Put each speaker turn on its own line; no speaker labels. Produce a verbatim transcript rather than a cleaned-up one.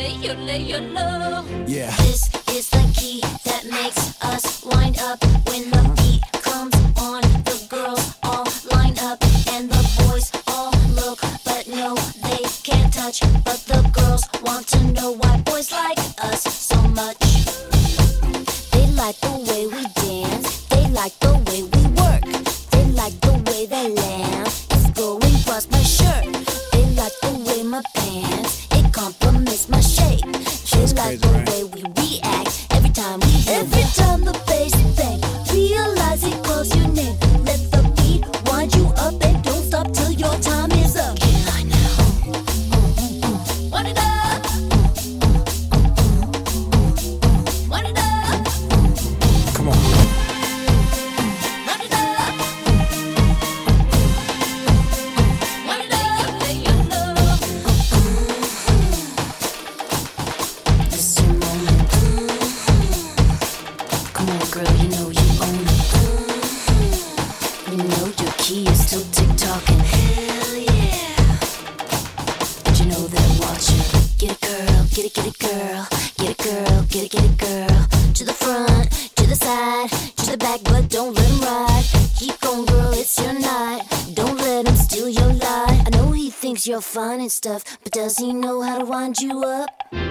yole, yolo.
Yeah.
This is the key that makes us wind up. When the beat comes on, the girls all line up and the boys all look, but no, they can't touch. But the girls want to know why boys like us so much. They like the way we dance, they like the way we work, they like the way that laugh is going past my shirt. They like the way my pants, it compliments my shape. They like
crazy,
the
right?
way we react every time we hear Every that. time the bass bang, realize it calls your name. Let the beat wind you up and don't stop till your time is up. Get in line now.
Wind it up. Wind it up.
Come on.
Wind it up. Wind it up. Yole, yolo.
This is your moment. Come on, girl, you know you own it. You know your key is still tick-tocking. Hell yeah. Did you know that? Watch it. Get it, girl. Get it, get it, girl. Get it, girl. Get it, get it, girl. To the front, to the side, to the back, but don't let him ride. Keep going, girl, it's your night. Don't let him steal your light. I know he thinks you're fine and stuff, but does he know how to wind you up?